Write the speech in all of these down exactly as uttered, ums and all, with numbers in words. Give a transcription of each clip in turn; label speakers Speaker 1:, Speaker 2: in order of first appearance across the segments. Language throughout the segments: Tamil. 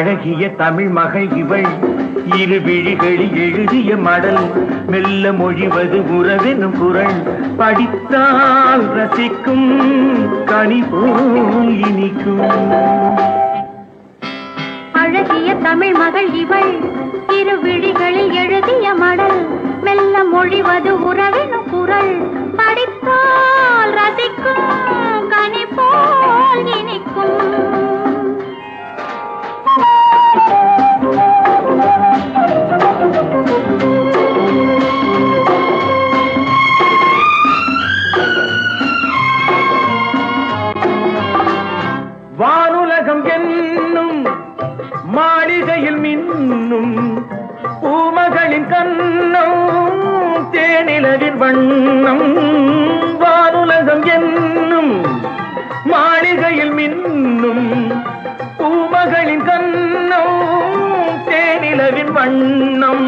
Speaker 1: அழகிய தமிழ் மகள் இவள் இரு விழிகளில் எழுதிய மடல் மெல்ல மொழிவது உறவெனும் குரல் படித்தால் ரசிக்கும் கனி போல் இனிக்கும்.
Speaker 2: அழகிய தமிழ் மகள் இவள் இரு விழிகளில் எழுதிய மடல் மெல்ல மொழிவது உறவெனும் குரல் படித்தால் ரசிக்கும் கனி போல் இனிக்கும்.
Speaker 1: வானுலகம் என்னும் மாளிகையில் மின்னும் பூமகளின் கண்ணம் தேனிலவின் வண்ணம். வானுலகம் என்னும் மாளிகையில் மின்னும் பூமகளின் கண்ணம் தேனிலவின் வண்ணம்.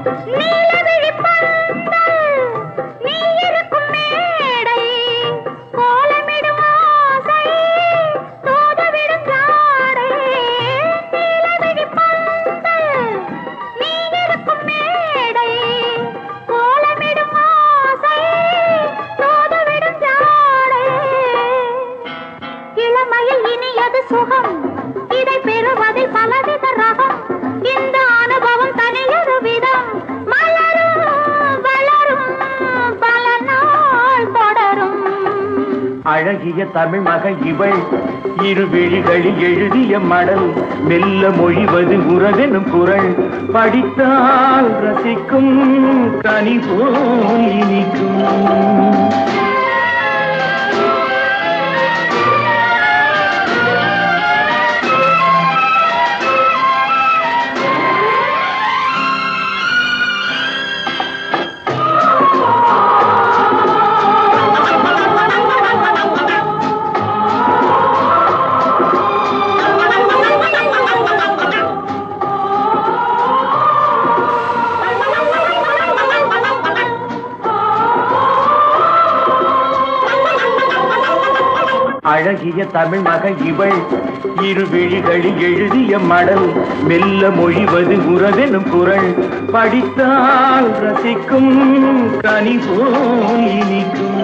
Speaker 2: சுகம் இதை பெறுவதில் பலவித ரகம். இந்த அனுபவம் தனியொரு விதம் மலரும் வளரும் பல நாள் தொடரும்.
Speaker 1: அழகிய தமிழ் மகள் இவள் இரு விழிகளில் எழுதிய மடல் மெல்ல மொழிவது உறவெனும் குரல் படித்தால் ரசிக்கும் கனி போல் இனிக்கும். அழகிய தமிழ் மகள் இவள் இரு விழிகளில் எழுதிய மடல் மெல்ல மொழிவது உறவெனும் குரல் படித்தால் ரசிக்கும் கனி போல் இனிக்கும்.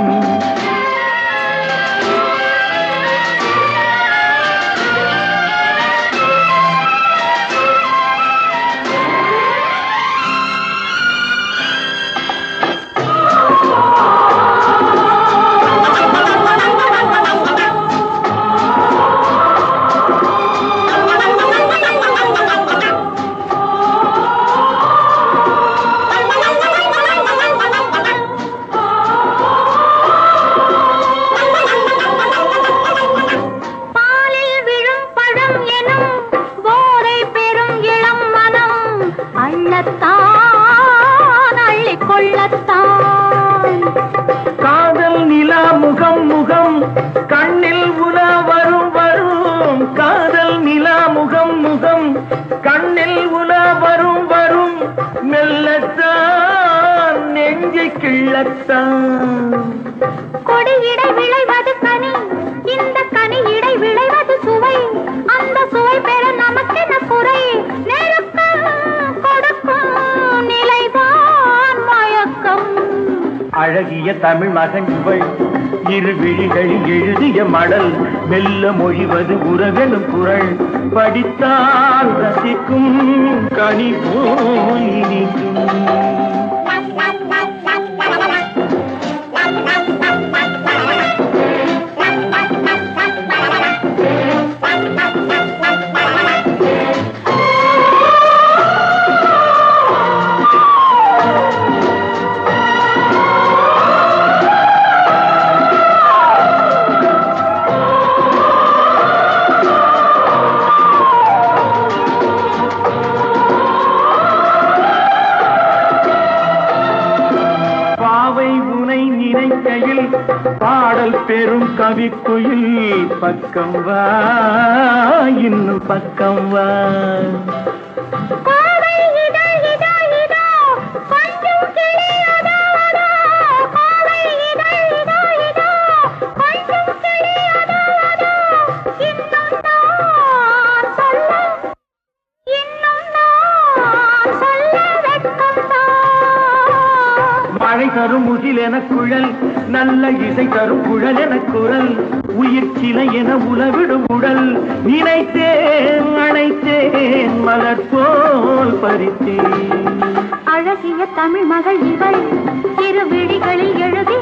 Speaker 1: காதல் நிலா முகம் முகம் கண்ணில் உலா வரும் வரும். காதல் நிலா முகம் முகம் கண்ணில் உலா வரும் வரும். மெல்லத்தான் நெஞ்சை கிள்ளத்தான்.
Speaker 2: கொடியிடை விளைவது கனி இந்த கனி இடை விளைவது சுவை. அந்த சுவை பெற நமக்கென குறை நெருக்கம் கொடுக்கும் நிலைதான் மயக்கம்.
Speaker 1: அழகிய தமிழ் மகன் இவள் இரு விழிகளில் எழுதிய மடல் மெல்ல மொழிவது உறவெனும் குரல் படித்தால் ரசிக்கும் கனி போல் இனிக்கும். பாடல் பெரும் கவிக்குயில் பக்கம் வா இன்னும் பக்கம் வா. முகில் என குழல் நல்ல இசை தரும் குழல் என குரல் உயிர் சிலை என உலவிடும் உடல் நினைத்தேன் அணைத்தேன் மலர் போல் பறித்தேன்
Speaker 2: அழகிய தமிழ் மகள் இவள் இரு விழிகளில் எழுதி